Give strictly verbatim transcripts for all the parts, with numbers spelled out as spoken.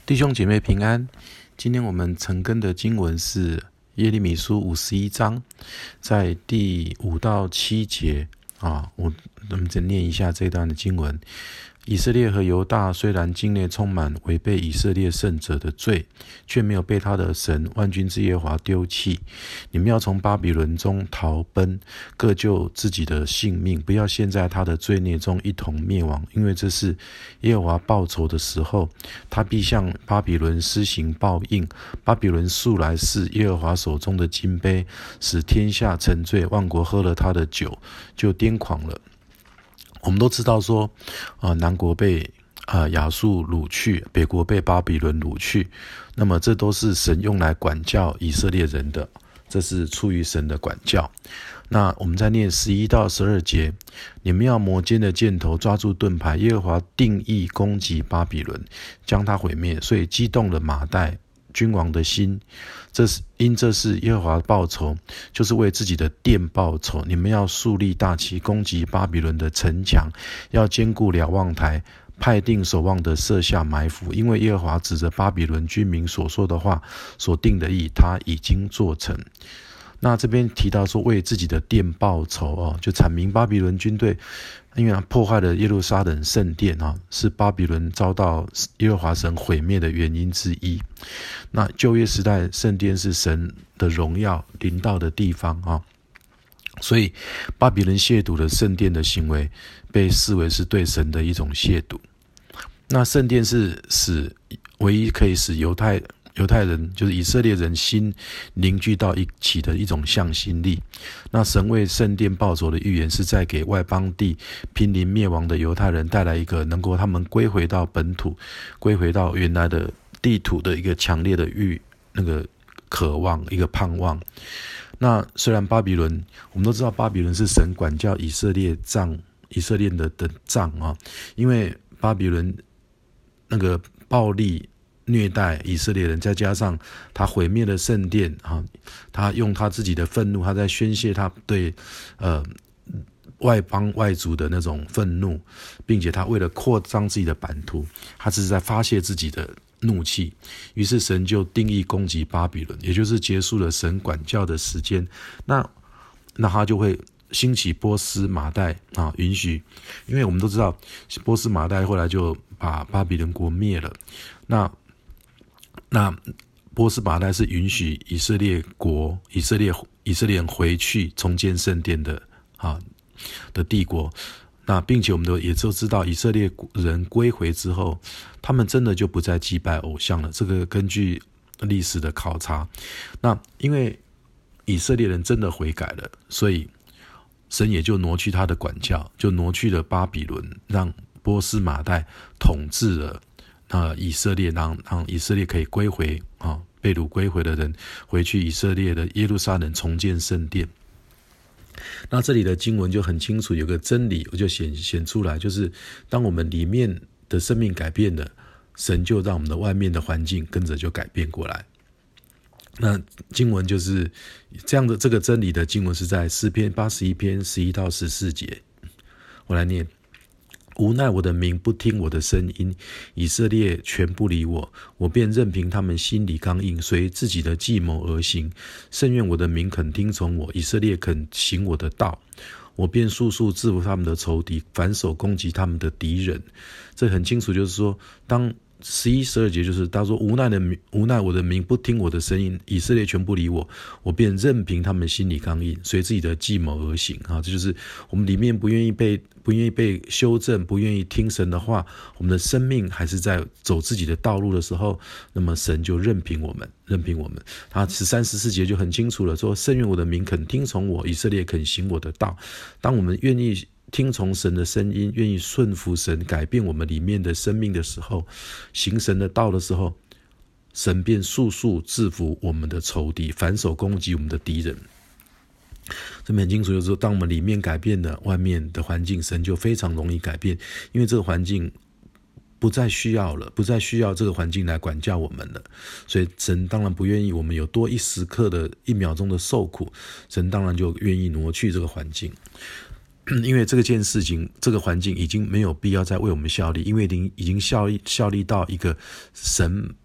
弟兄姐妹平安。今天我们晨更的经文是耶利米书五十一章，在第五到七节啊，我我们再念一下这段的经文。以色列和犹大虽然境内充满违背以色列圣者的罪，却没有被他的神万军之耶和华丢弃。你们要从巴比伦中逃奔，各救自己的性命，不要陷在他的罪孽中一同灭亡，因为这是耶和华报仇的时候，他必向巴比伦施行报应。巴比伦素来是耶和华手中的金杯，使天下沉醉，万国喝了他的酒就癫狂了。我们都知道说，呃，南国被呃亚述掳去，北国被巴比伦掳去，那么这都是神用来管教以色列人的，这是出于神的管教。那我们再念十一到十二节，你们要磨尖的箭头，抓住盾牌，耶和华定义攻击巴比伦，将他毁灭，所以激动了马代君王的心，这是因这是耶和华报仇，就是为自己的殿报仇。你们要树立大旗，攻击巴比伦的城墙，要坚固瞭望台，派定守望的设下埋伏，因为耶和华指着巴比伦居民所说的话，所定的意，他已经做成。那这边提到说为自己的殿报仇哦，就阐明巴比伦军队因为他破坏了耶路撒冷圣殿啊，是巴比伦遭到耶和华神毁灭的原因之一。那旧约时代圣殿是神的荣耀临到的地方啊，所以巴比伦亵渎了圣殿的行为，被视为是对神的一种亵渎。那圣殿是使唯一可以使犹太犹太人就是以色列人心凝聚到一起的一种向心力。那神为圣殿报仇的预言，是在给外邦地濒临灭亡的犹太人带来一个能够他们归回到本土，归回到原来的地土的一个强烈的欲那个渴望，一个盼望。那虽然巴比伦，我们都知道巴比伦是神管教以色列杖以色列的的杖啊，因为巴比伦那个暴力虐待以色列人，再加上他毁灭了圣殿啊，他用他自己的愤怒，他在宣泄他对呃外邦外族的那种愤怒，并且他为了扩张自己的版图，他只是在发泄自己的怒气。于是神就定义攻击巴比伦，也就是结束了神管教的时间。那那他就会兴起波斯马代啊，允许，因为我们都知道波斯马代后来就把巴比伦国灭了。那那波斯马代是允许以色列国、以色列以色列人回去重建圣殿的啊的帝国。那并且我们都也都知道，以色列人归回之后，他们真的就不再祭拜偶像了。这个根据历史的考察，那因为以色列人真的悔改了，所以神也就挪去他的管教，就挪去了巴比伦，让波斯马代统治了呃，以色列，让让以色列可以归回啊，被掳归回的人回去以色列的耶路撒冷重建圣殿。那这里的经文就很清楚，有个真理我就显显出来，就是当我们里面的生命改变了，神就让我们的外面的环境跟着就改变过来。那经文就是这样的，这个真理的经文是在诗篇八十一篇十一到十四节，我来念。无奈我的民不听我的声音，以色列全不理我，我便任凭他们心里刚硬，随自己的计谋而行。甚愿我的民肯听从我，以色列肯行我的道，我便速速制服他们的仇敌，反手攻击他们的敌人。这很清楚，就是说，当十一、十二节就是他说无奈的无奈我的民不听我的声音，以色列全不理我，我便任凭他们心里刚硬，随自己的计谋而行啊！这就是我们里面不愿意被不愿意被修正，不愿意听神的话，我们的生命还是在走自己的道路的时候，那么神就任凭我们，任凭我们。他十三、十四节就很清楚了，说甚愿我的民肯听从我，以色列肯行我的道。当我们愿意听从神的声音，愿意顺服神，改变我们里面的生命的时候，行神的道的时候，神便速速制服我们的仇敌，反手攻击我们的敌人。这边很清楚，就是说当我们里面改变了，外面的环境神就非常容易改变，因为这个环境不再需要了，不再需要这个环境来管教我们了。所以神当然不愿意我们有多一时刻的一秒钟的受苦，神当然就愿意挪去这个环境。因为这个件事情，这个环境已经没有必要再为我们效力，因为已经已经效力效力到一个神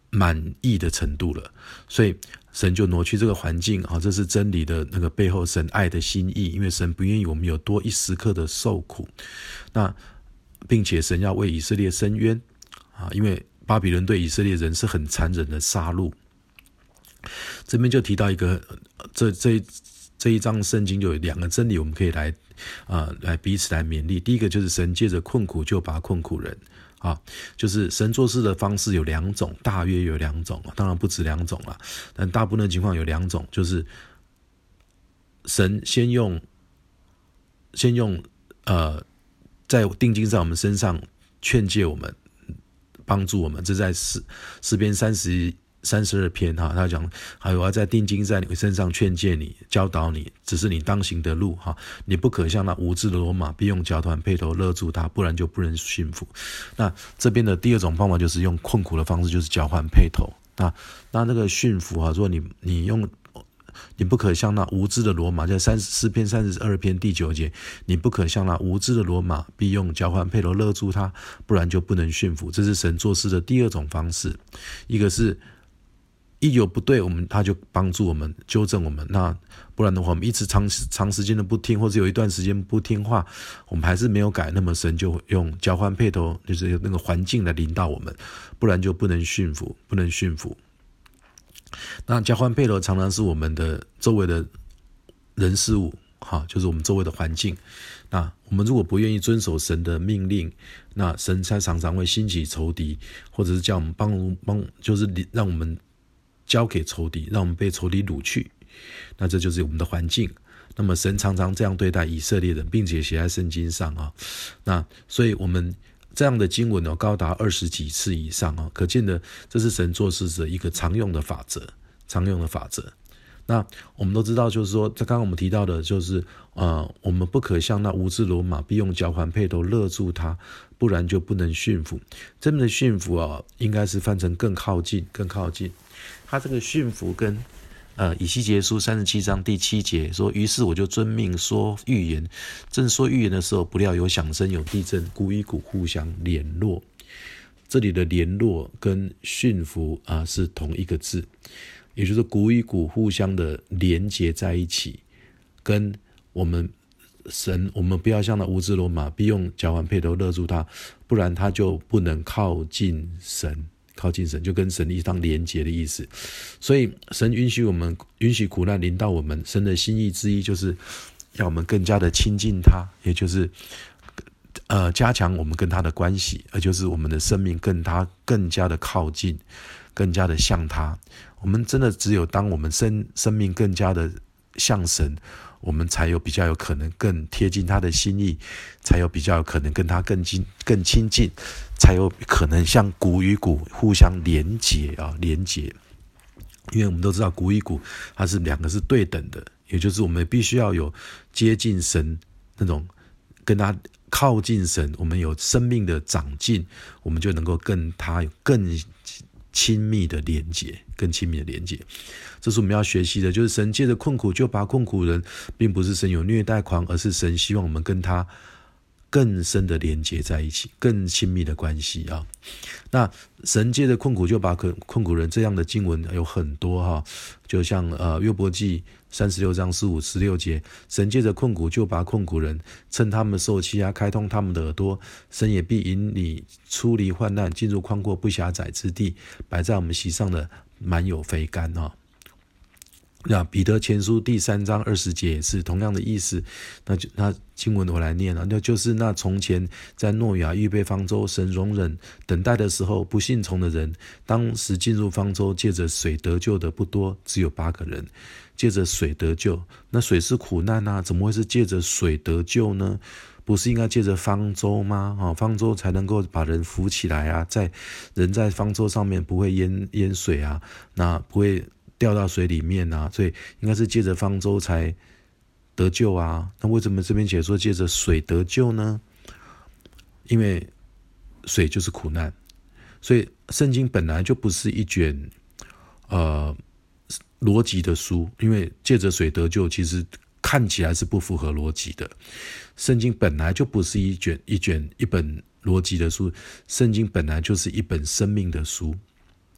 满意的程度了，所以神就挪去这个环境啊，这是真理的那个背后神爱的心意，因为神不愿意我们有多一时刻的受苦，那并且神要为以色列伸冤啊，因为巴比伦对以色列人是很残忍的杀戮。这边就提到一个，这这这一章圣经就有两个真理，我们可以来啊、呃、来彼此来勉励。第一个就是神借着困苦救拔困苦人。啊，就是神做事的方式有两种，大约有两种，当然不止两种啦，但大部分的情况有两种，就是神先用先用呃在定睛在我们身上劝诫我们，帮助我们，这在诗诗篇三十三十二篇哈，他讲还有要在定睛在你身上劝诫你，教导你，只是你当行的路哈，你不可像那无知的罗马，必用脚团辔头勒住他，不然就不能驯服。那这边的第二种方法就是用困苦的方式，就是脚环辔头。那那那个驯服啊，如果你你用你不可像那无知的罗马，在三诗篇三十二篇第九节，你不可像那无知的罗马，必用脚环辔头勒住他，不然就不能驯服。这是神做事的第二种方式，一个是一有不对，我们他就帮助我们纠正我们，那不然的话，我们一直长长时间的不听，或者有一段时间不听话，我们还是没有改，那么神就用交换辔头，就是那个环境来领导我们，不然就不能驯服，不能驯服。那交换辔头常常是我们的周围的人事物，哈，就是我们周围的环境。那我们如果不愿意遵守神的命令，那神才常常会兴起仇敌，或者是叫我们帮帮，就是让我们交给仇敌，让我们被仇敌掳去，那这就是我们的环境。那么神常常这样对待以色列人，并且写在圣经上啊。那所以我们这样的经文呢，高达二十几次以上啊，可见的这是神做事的一个常用的法则，常用的法则。那我们都知道，就是说，刚刚我们提到的，就是呃，我们不可像那无知罗马，必用脚环辔头勒住他，不然就不能驯服。这边的驯服啊，应该是翻成更靠近，更靠近。他这个驯服跟呃以西结书三十七章第七节说，于是我就遵命说预言，正说预言的时候，不料有响声，有地震，骨与骨互相联络。这里的联络跟驯服啊、呃、是同一个字，也就是骨与骨互相的连结在一起，跟我们神，我们不要像那无知罗马，必用脚环辔头勒住他，不然他就不能靠近神。靠近神就跟神一趟连结的意思，所以神允许我们允许苦难临到我们，神的心意之一就是要我们更加的亲近他，也就是呃加强我们跟他的关系，也就是我们的生命跟他更加的靠近，更加的像他。我们真的只有当我们生生命更加的像神，我们才有比较有可能更贴近他的心意，才有比较有可能跟他更近更亲近，才有可能像骨与骨互相连结啊，连结。因为我们都知道骨与骨它是两个是对等的，也就是我们必须要有接近神那种跟他靠近神，我们有生命的长进，我们就能够跟他有更亲密的连结，更亲密的连结。这是我们要学习的，就是神借着困苦就拔困苦人，并不是神有虐待狂，而是神希望我们跟他更深的连结在一起，更亲密的关系啊。那神借着困苦就拔困苦人，这样的经文有很多哈，就像呃约伯记三十六章十五十六节，神借着困苦就拔困苦人，趁他们受欺压，开通他们的耳朵，神也必引你出离患难，进入宽阔不狭窄之地，摆在我们席上的满有肥甘啊。那彼得前书第三章二十节也是同样的意思，那就那经文我来念了，那就是那从前在诺亚预备方舟，神容忍等待的时候，不信从的人，当时进入方舟，借着水得救的不多，只有八个人。借着水得救，那水是苦难啊，怎么会是借着水得救呢？不是应该借着方舟吗？哦，方舟才能够把人扶起来啊，在人在方舟上面不会淹淹水啊，那不会掉到水里面啊，所以应该是借着方舟才得救啊。那为什么这边解说借着水得救呢？因为水就是苦难，所以圣经本来就不是一卷呃逻辑的书，因为借着水得救其实看起来是不符合逻辑的。圣经本来就不是一卷一卷一本逻辑的书，圣经本来就是一本生命的书。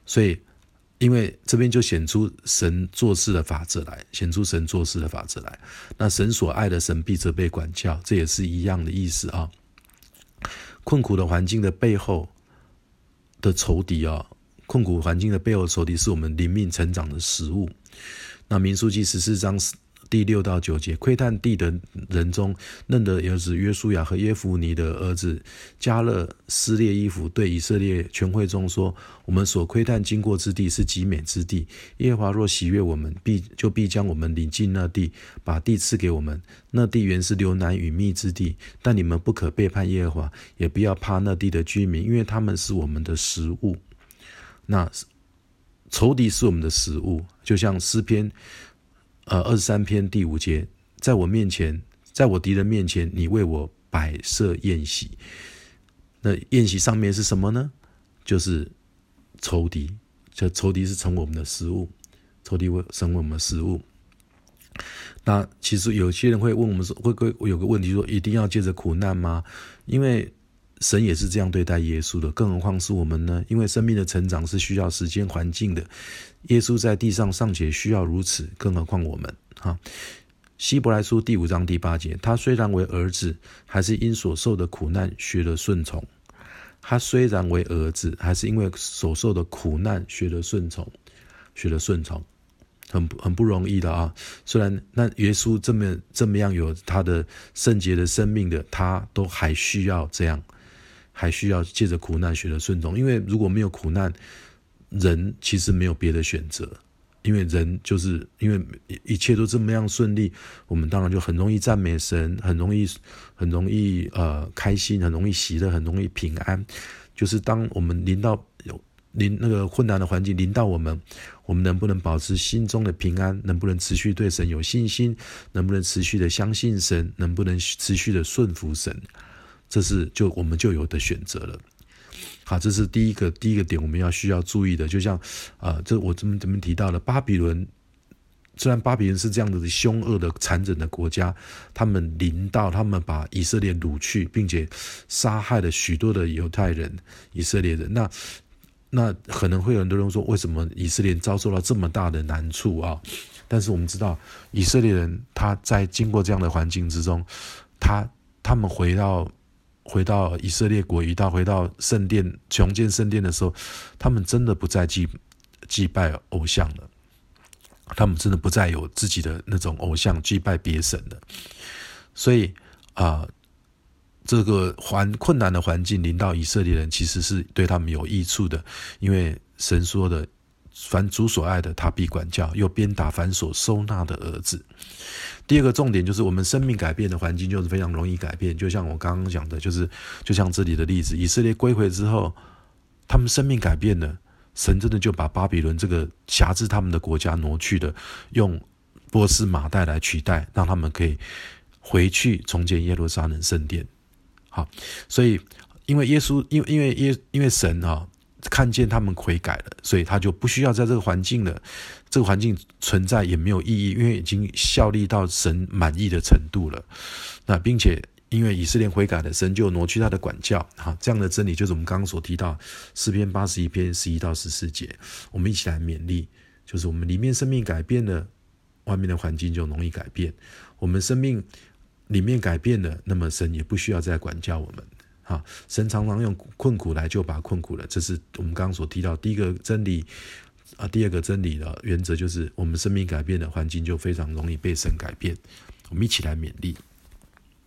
所以因为这边就显出神做事的法则来，显出神做事的法则来。那神所爱的，神必责备管教，这也是一样的意思啊。困苦的环境的背后的仇敌啊，困苦环境的背后的仇敌是我们灵命成长的食物。那民数记十四章第六到九节，窥探地的人中，嫩的儿子约书亚和耶孚尼的儿子迦勒撕裂衣服，对以色列全会众说：我们所窥探经过之地是极美之地。耶和华若喜悦我们，必就必将我们领进那地，把地赐给我们。那地原是流奶与蜜之地，但你们不可背叛耶和华，也不要怕那地的居民，因为他们是我们的食物。那仇敌是我们的食物，就像诗篇呃，二十三篇第五节，在我面前，在我敌人面前，你为我摆设宴席。那宴席上面是什么呢？就是仇敌，这仇敌是成为我们的食物，仇敌会成为我们的食物。那其实有些人会问我们说，会不会有个问题说，一定要借着苦难吗？因为神也是这样对待耶稣的，更何况是我们呢？因为生命的成长是需要时间环境的，耶稣在地上尚且需要如此，更何况我们哈。希伯来书第五章第八节，他虽然为儿子，还是因所受的苦难学了顺从。他虽然为儿子，还是因为所受的苦难学了顺从，学了顺从，很很不容易的啊。虽然那耶稣这么这么样有他的圣洁的生命的，他都还需要这样。还需要借着苦难学了顺从，因为如果没有苦难，人其实没有别的选择，因为人就是因为一切都这么样顺利，我们当然就很容易赞美神，很容易很容易呃开心，很容易喜乐，很容易平安。就是当我们临到临那个困难的环境临到我们，我们能不能保持心中的平安？能不能持续对神有信心？能不能持续的相信神？能不能持续的顺服神？这是就我们就有的选择了。好，这是第一个第一个点我们要需要注意的。就像呃，这我这么这么提到了巴比伦，虽然巴比伦是这样的凶恶的残忍的国家，他们临到他们把以色列掳去，并且杀害了许多的犹太人、以色列人。那那可能会有很多人说，为什么以色列遭受到这么大的难处啊？但是我们知道，以色列人他在经过这样的环境之中，他他们回到。回到以色列国，一到回到圣殿重建圣殿的时候，他们真的不再祭祭拜偶像了，他们真的不再有自己的那种偶像祭拜别神了。所以啊、呃，这个环困难的环境临到以色列人，其实是对他们有益处的，因为神说的，凡主所爱的，他必管教，又鞭打凡所收纳的儿子。第二个重点就是我们生命改变的环境就是非常容易改变，就像我刚刚讲的，就是就像这里的例子，以色列归回之后，他们生命改变了，神真的就把巴比伦这个辖制他们的国家挪去了，用波斯马代来取代，让他们可以回去重建耶路撒冷圣殿。好，所以因为耶稣，因为因为耶因为神啊。看见他们悔改了，所以他就不需要在这个环境了，这个环境存在也没有意义，因为已经效力到神满意的程度了。那并且因为以色列悔改了，神就挪去他的管教。好，这样的真理就是我们刚刚所提到诗篇八十一篇十一到十四节，我们一起来勉励，就是我们里面生命改变了，外面的环境就容易改变。我们生命里面改变了，那么神也不需要再管教我们。好，神常常用困苦来救拔困苦了，这是我们刚刚所提到第一个真理啊。第二个真理的原则就是，我们生命改变了，环境就非常容易被神改变。我们一起来勉励。